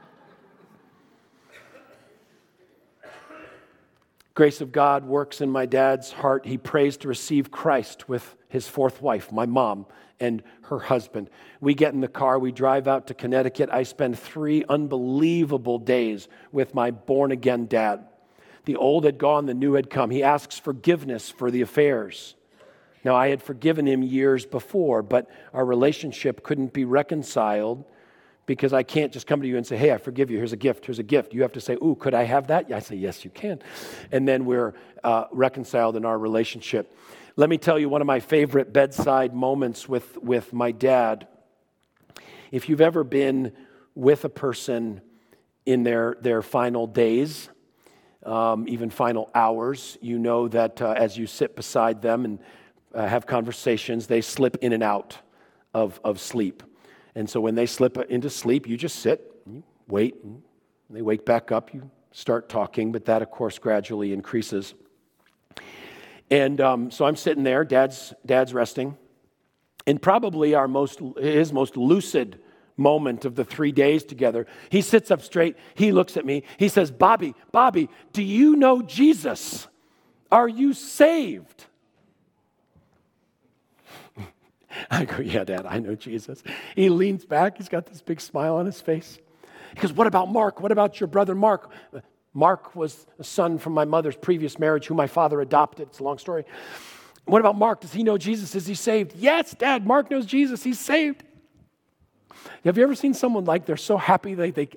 Grace of God works in my dad's heart. He prays to receive Christ with his fourth wife, my mom, and her husband. We get in the car. We drive out to Connecticut. I spend three unbelievable days with my born-again dad. The old had gone, the new had come. He asks forgiveness for the affairs. Now, I had forgiven him years before, but our relationship couldn't be reconciled because I can't just come to you and say, hey, I forgive you. Here's a gift. Here's a gift. You have to say, ooh, could I have that? I say, yes, you can. And then we're uh, reconciled in our relationship. Let me tell you one of my favorite bedside moments with, with my dad. If you've ever been with a person in their, their final days, um, even final hours, you know that uh, as you sit beside them and uh, have conversations, they slip in and out of, of sleep. And so when they slip into sleep, you just sit, and you wait, and they wake back up, you start talking, but that, of course, gradually increases. And um, so I'm sitting there, dad's dad's resting, and probably our most his most lucid moment of the three days together, he sits up straight, he looks at me, he says, Bobby, Bobby, do you know Jesus? Are you saved? I go, yeah, Dad, I know Jesus. He leans back. He's got this big smile on his face. He goes, what about Mark? What about your brother Mark? Mark was a son from my mother's previous marriage who my father adopted. It's a long story. What about Mark? Does he know Jesus? Is he saved? Yes, Dad, Mark knows Jesus. He's saved. Have you ever seen someone like they're so happy they they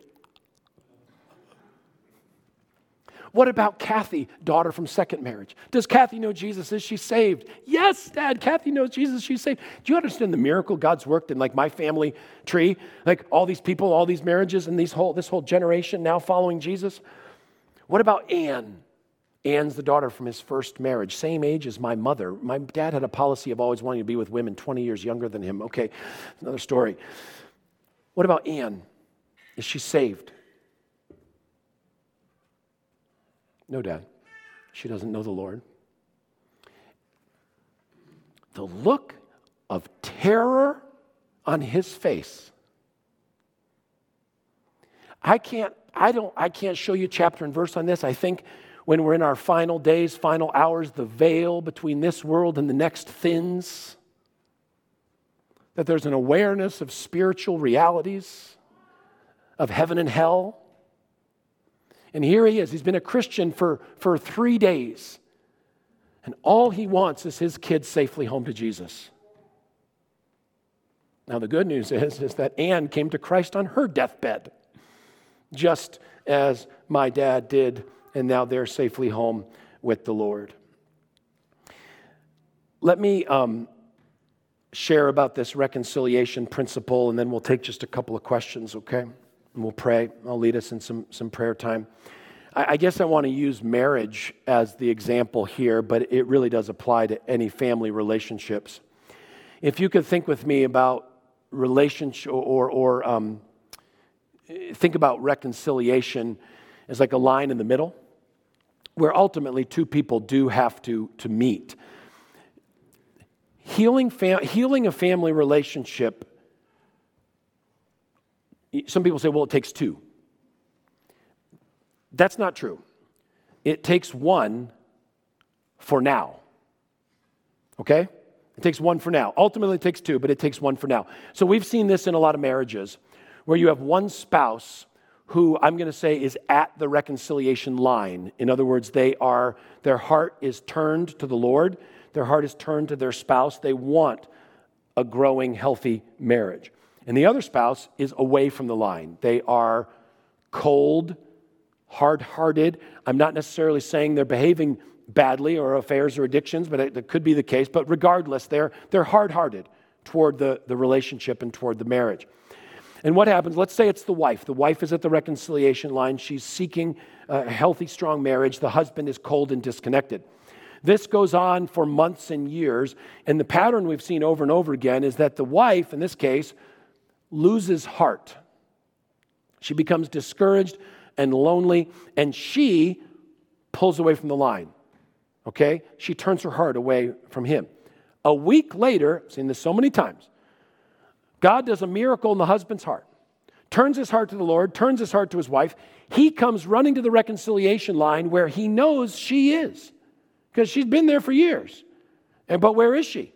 What about Kathy, daughter from second marriage? Does Kathy know Jesus? Is she saved? Yes, Dad, Kathy knows Jesus. She's saved. Do you understand the miracle God's worked in like my family tree? Like all these people, all these marriages, and these whole this whole generation now following Jesus? What about Ann? Anne's the daughter from his first marriage, same age as my mother. My dad had a policy of always wanting to be with women twenty years younger than him. Okay, another story. What about Anne? Is she saved? No, Dad. She doesn't know the Lord. The look of terror on his face. I can't, I don't, I can't show you chapter and verse on this. I think when we're in our final days, final hours, the veil between this world and the next thins, that there's an awareness of spiritual realities, of heaven and hell. And here he is. He's been a Christian for, for three days. And all he wants is his kids safely home to Jesus. Now, the good news is, is that Anne came to Christ on her deathbed, just as my dad did, and now they're safely home with the Lord. Let me um, share about this reconciliation principle, and then we'll take just a couple of questions, okay? And we'll pray. I'll lead us in some, some prayer time. I, I guess I want to use marriage as the example here, but it really does apply to any family relationships. If you could think with me about relationship or, or um, think about reconciliation as like a line in the middle, where ultimately two people do have to, to meet. Healing, fam- healing a family relationship, some people say, well, it takes two. That's not true. It takes one for now. Okay? It takes one for now. Ultimately, it takes two, but it takes one for now. So we've seen this in a lot of marriages where you have one spouse who I'm going to say is at the reconciliation line. In other words, they are, their heart is turned to the Lord. Their heart is turned to their spouse. They want a growing, healthy marriage. And the other spouse is away from the line. They are cold, hard-hearted. I'm not necessarily saying they're behaving badly or affairs or addictions, but it, it could be the case. But regardless, they're, they're hard-hearted toward the, the relationship and toward the marriage. And what happens? Let's say it's the wife. The wife is at the reconciliation line. She's seeking a healthy, strong marriage. The husband is cold and disconnected. This goes on for months and years. And the pattern we've seen over and over again is that the wife, in this case, loses heart. She becomes discouraged and lonely, and she pulls away from the line. Okay? She turns her heart away from him. A week later, I've seen this so many times, God does a miracle in the husband's heart, turns his heart to the Lord, turns his heart to his wife. He comes running to the reconciliation line where he knows she is, because she's been there for years. And but where is she?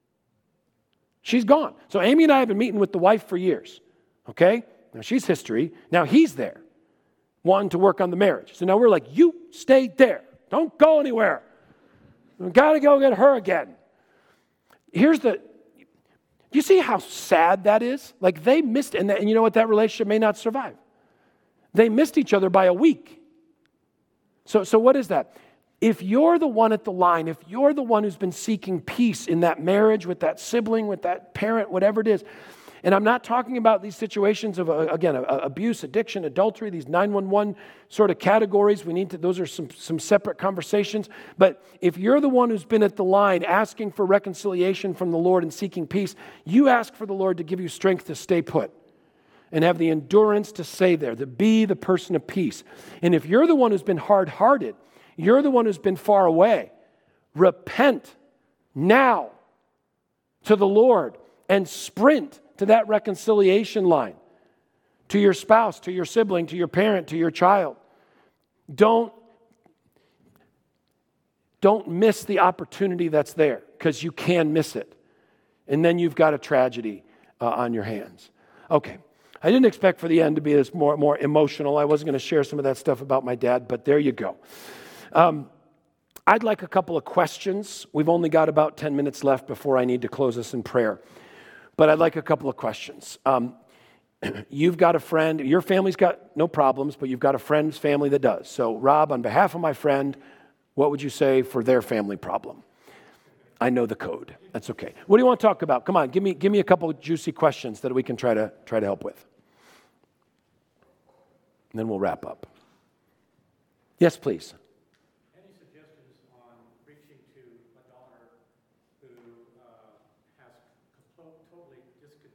She's gone. So Amy and I have been meeting with the wife for years. Okay? Now she's history. Now he's there, wanting to work on the marriage. So now we're like, you stay there. Don't go anywhere. We've got to go get her again. Here's the... Do you see how sad that is? Like they missed, and, that, and you know what? That relationship may not survive. They missed each other by a week. So, so what is that? If you're the one at the line, if you're the one who's been seeking peace in that marriage with that sibling, with that parent, whatever it is, and I'm not talking about these situations of, uh, again, uh, abuse, addiction, adultery, these nine one one sort of categories. We need to, those are some, some separate conversations. But if you're the one who's been at the line asking for reconciliation from the Lord and seeking peace, you ask for the Lord to give you strength to stay put and have the endurance to stay there, to be the person of peace. And if you're the one who's been hard-hearted, you're the one who's been far away, repent now to the Lord and sprint to that reconciliation line, to your spouse, to your sibling, to your parent, to your child. Don't, don't miss the opportunity that's there, because you can miss it. And then you've got a tragedy uh, on your hands. Okay, I didn't expect for the end to be this more, more emotional. I wasn't going to share some of that stuff about my dad, but there you go. Um, I'd like a couple of questions. We've only got about ten minutes left before I need to close us in prayer. But I'd like a couple of questions. Um, you've got a friend, your family's got no problems, but you've got a friend's family that does. So, Rob, on behalf of my friend, what would you say for their family problem? I know the code. That's okay. What do you want to talk about? Come on, give me give me a couple of juicy questions that we can try to try to help with. And then we'll wrap up. Yes, please. Any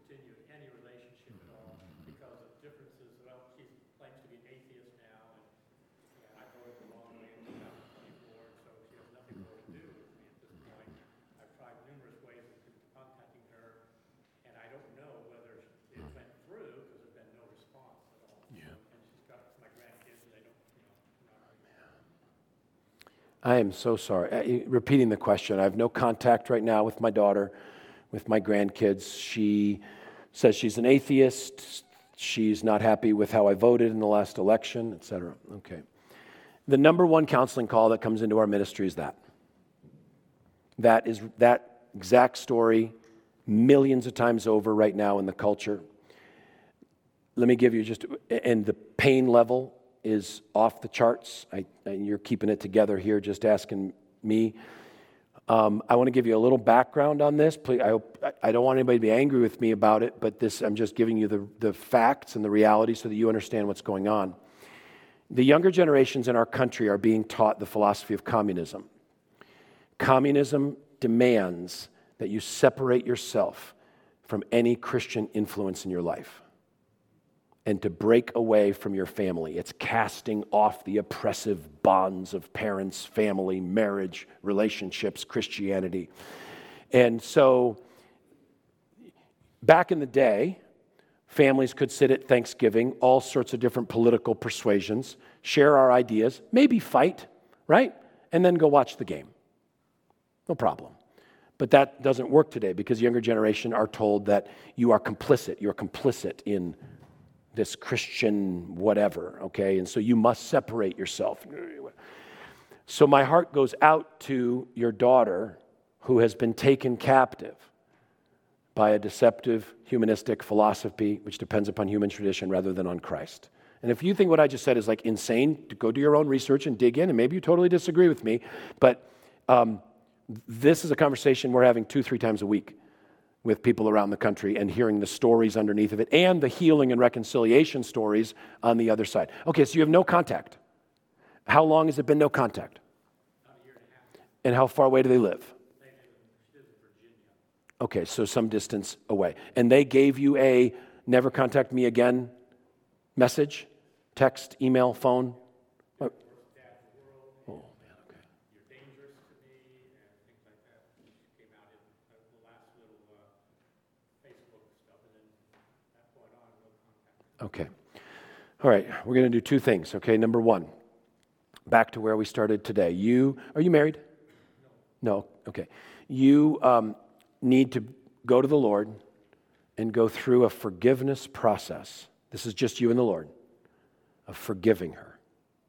continue any relationship at all because of differences. Well, she claims to be an atheist now, and, and I go the wrong way in two thousand twenty-four, so she has nothing more to do with me at this point. I've tried numerous ways of contacting her, and I don't know whether it went through because there's been no response at all. Yeah. And she's got my grandkids, and they don't, you know, not I am so sorry. Uh, Repeating the question, I have no contact right now with my daughter, with my grandkids. She says she's an atheist. She's not happy with how I voted in the last election, et cetera. Okay. The number one counseling call that comes into our ministry is that. That is that exact story millions of times over right now in the culture. Let me give you just, and the pain level is off the charts. I, and you're keeping it together here, just asking me. Um, I want to give you a little background on this. Please, I hope I don't want anybody to be angry with me about it, but this I'm just giving you the, the facts and the reality so that you understand what's going on. The younger generations in our country are being taught the philosophy of communism. Communism demands that you separate yourself from any Christian influence in your life and to break away from your family. It's casting off the oppressive bonds of parents, family, marriage, relationships, Christianity. And so back in the day, families could sit at Thanksgiving, all sorts of different political persuasions, share our ideas, maybe fight, right? And then go watch the game. No problem. But that doesn't work today because the younger generation are told that you are complicit. You're complicit in this Christian whatever, okay? And so you must separate yourself. So my heart goes out to your daughter who has been taken captive by a deceptive humanistic philosophy which depends upon human tradition rather than on Christ. And if you think what I just said is like insane, go do your own research and dig in, and maybe you totally disagree with me, but um, this is a conversation we're having two, three times a week with people around the country and hearing the stories underneath of it and the healing and reconciliation stories on the other side. Okay, so you have no contact. How long has it been no contact? About a year and a half. And how far away do they live? They live in Virginia. Okay, so some distance away. And they gave you a never contact me again message, text, email, phone? Oh. Oh, man, okay. You're dangerous to me and things like that. It came out in the last little uh, Facebook stuff, and then that point on, no contact. Okay. All right, we're going to do two things, okay? Number one, back to where we started today. You, are you married? No. No? Okay. You um, need to go to the Lord and go through a forgiveness process. This is just you and the Lord, of forgiving her.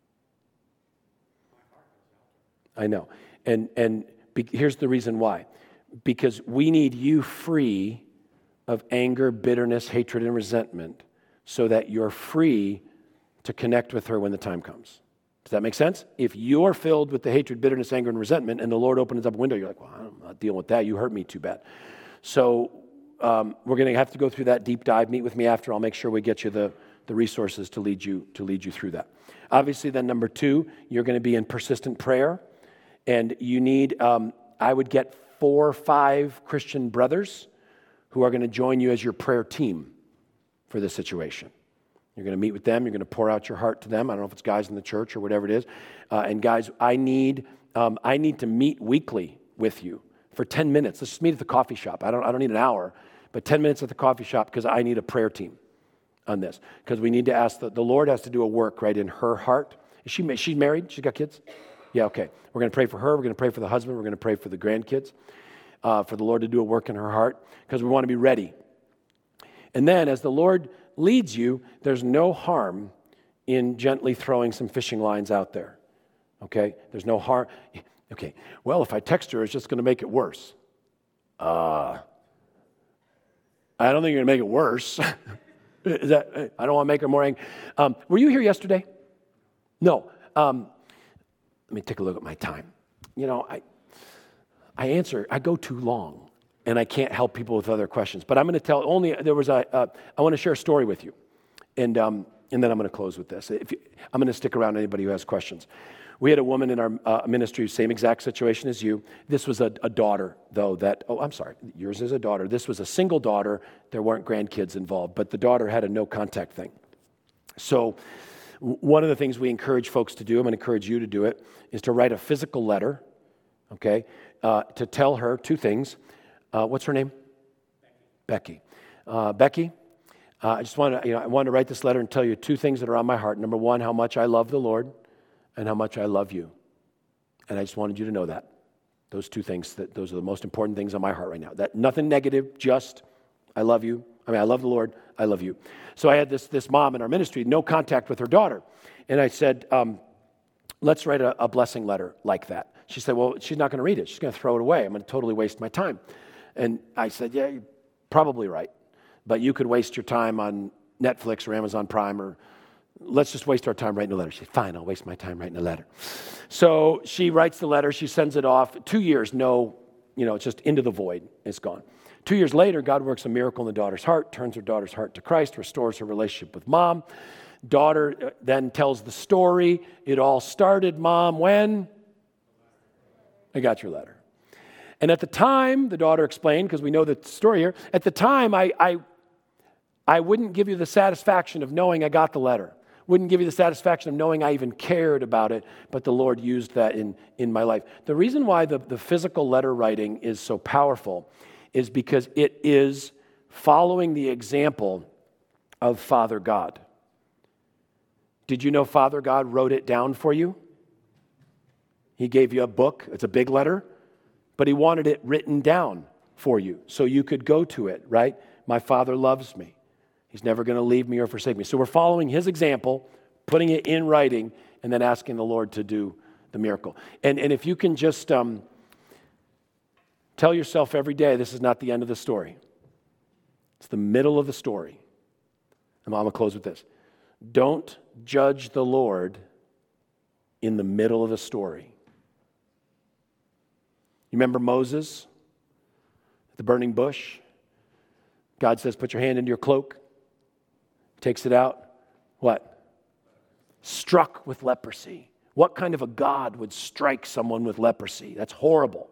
I know. And, and be, here's the reason why. Because we need you free of anger, bitterness, hatred, and resentment so that you're free to connect with her when the time comes. Does that make sense? If you're filled with the hatred, bitterness, anger, and resentment, and the Lord opens up a window, you're like, well, I'm not dealing with that. You hurt me too bad. So um, we're going to have to go through that deep dive. Meet with me after. I'll make sure we get you the, the resources to lead you to lead you through that. Obviously, then number two, you're going to be in persistent prayer, and you need, um, I would get four or five Christian brothers who are going to join you as your prayer team for this situation. You're going to meet with them. You're going to pour out your heart to them. I don't know if it's guys in the church or whatever it is. Uh, and guys, I need um, I need to meet weekly with you for ten minutes. Let's just meet at the coffee shop. I don't I don't need an hour, but ten minutes at the coffee shop because I need a prayer team on this. Because we need to ask, the, the Lord has to do a work right in her heart. Is she she's married? She's got kids? Yeah, okay. We're going to pray for her. We're going to pray for the husband. We're going to pray for the grandkids. Uh, for the Lord to do a work in her heart because we want to be ready. And then as the Lord leads you, there's no harm in gently throwing some fishing lines out there. Okay? There's no harm. Okay. Well, if I text her, it's just going to make it worse. Uh, I don't think you're going to make it worse. Is that, I don't want to make her more angry. Um, were you here yesterday? No. Um, let me take a look at my time. You know, I... I answer, I go too long, and I can't help people with other questions. But I'm going to tell only, there was a, uh, I want to share a story with you. And um, and then I'm going to close with this. If you, I'm going to stick around anybody who has questions. We had a woman in our uh, ministry, same exact situation as you. This was a, a daughter, though, that, oh, I'm sorry, yours is a daughter. This was a single daughter. There weren't grandkids involved, but the daughter had a no contact thing. So w- one of the things we encourage folks to do, I'm going to encourage you to do it, is to write a physical letter, okay, uh, to tell her two things. Uh, what's her name? Becky. Becky. Uh, Becky, uh, I just want to, you know, I wanted to write this letter and tell you two things that are on my heart. Number one, how much I love the Lord, and how much I love you. And I just wanted you to know that. Those two things, that those are the most important things on my heart right now. That nothing negative, just I love you. I mean, I love the Lord, I love you. So I had this, this mom in our ministry, no contact with her daughter. And I said, um, let's write a, a blessing letter like that. She said, well, she's not going to read it. She's going to throw it away. I'm going to totally waste my time. And I said, yeah, you're probably right. But you could waste your time on Netflix or Amazon Prime, or let's just waste our time writing a letter. She said, fine, I'll waste my time writing a letter. So she writes the letter. She sends it off. Two years, no, you know, it's just into the void. It's gone. Two years later, God works a miracle in the daughter's heart, turns her daughter's heart to Christ, restores her relationship with mom. Daughter then tells the story. It all started, Mom, when? I got your letter. And at the time, the daughter explained, because we know the story here, at the time, I, I, I wouldn't give you the satisfaction of knowing I got the letter. Wouldn't give you the satisfaction of knowing I even cared about it, but the Lord used that in, in my life. The reason why the, the physical letter writing is so powerful is because it is following the example of Father God. Did you know Father God wrote it down for you? He gave you a book. It's a big letter, but he wanted it written down for you so you could go to it, right? My Father loves me. He's never going to leave me or forsake me. So we're following his example, putting it in writing, and then asking the Lord to do the miracle. And, and if you can just um, tell yourself every day, this is not the end of the story. It's the middle of the story. And I'm going to close with this. Don't judge the Lord in the middle of the story. You remember Moses at the burning bush? God says, put your hand into your cloak. Takes it out. What? Struck with leprosy. What kind of a God would strike someone with leprosy? That's horrible.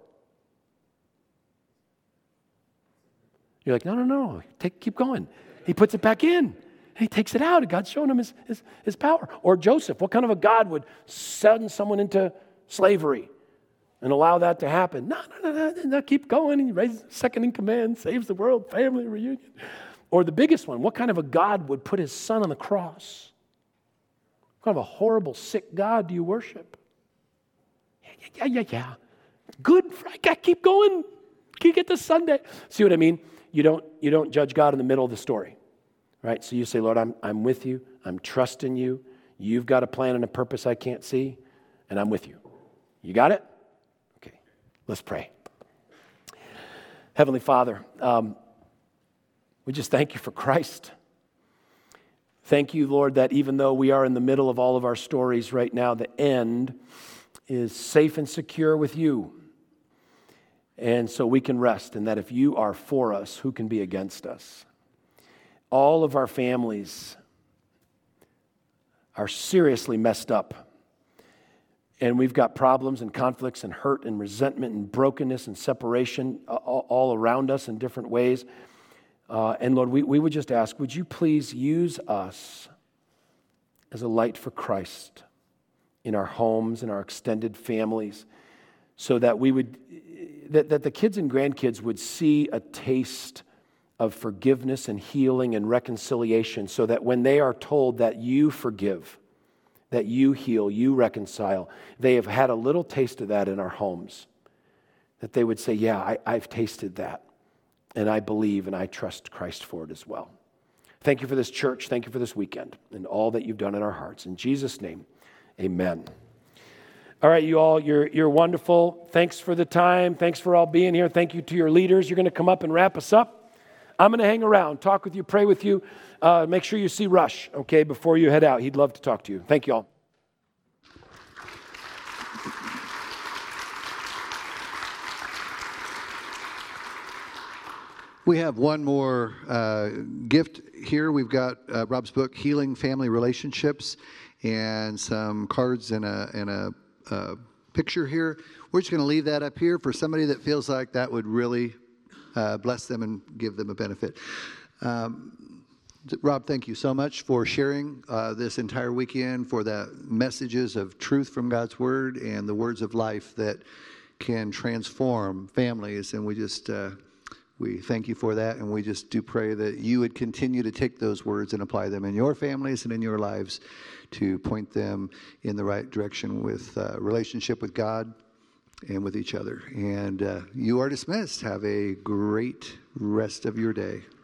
You're like, no, no, no. Take, keep going. He puts it back in. He takes it out. God's showing him his, his, his power. Or Joseph. What kind of a God would send someone into slavery and allow that to happen? No, no, no, no, no. Keep going. He raises second in command, saves the world, family reunion. Or the biggest one, what kind of a God would put his son on the cross? What kind of a horrible, sick God do you worship? Yeah, yeah, yeah, yeah. yeah. Good. Keep going. Can you get to Sunday? See what I mean? You don't, you don't judge God in the middle of the story. Right? So you say, Lord, I'm, I'm with you. I'm trusting you. You've got a plan and a purpose I can't see, and I'm with you. You got it? Okay. Let's pray. Heavenly Father, um, we just thank you for Christ. Thank you, Lord, that even though we are in the middle of all of our stories right now, the end is safe and secure with you. And so we can rest in that if you are for us, who can be against us? All of our families are seriously messed up. And we've got problems and conflicts and hurt and resentment and brokenness and separation all, all around us in different ways. Uh, and Lord, we, we would just ask, would you please use us as a light for Christ in our homes, in our extended families, so that we would, that, that the kids and grandkids would see a taste of forgiveness and healing and reconciliation, so that when they are told that you forgive, that you heal, you reconcile, they have had a little taste of that in our homes, that they would say, yeah, I, I've tasted that. And I believe and I trust Christ for it as well. Thank you for this church. Thank you for this weekend and all that you've done in our hearts. In Jesus' name, amen. All right, you all, you're, you're wonderful. Thanks for the time. Thanks for all being here. Thank you to your leaders. You're going to come up and wrap us up. I'm going to hang around, talk with you, pray with you. Uh, make sure you see Rush, okay, before you head out. He'd love to talk to you. Thank you all. We have one more uh, gift here. We've got uh, Rob's book, Healing Family Relationships, and some cards and a, and a uh, picture here. We're just going to leave that up here for somebody that feels like that would really uh, bless them and give them a benefit. Um, Rob, thank you so much for sharing uh, this entire weekend, for the messages of truth from God's Word and the words of life that can transform families. And we just uh, we thank you for that, and we just do pray that you would continue to take those words and apply them in your families and in your lives to point them in the right direction with uh, relationship with God and with each other. And uh, you are dismissed. Have a great rest of your day.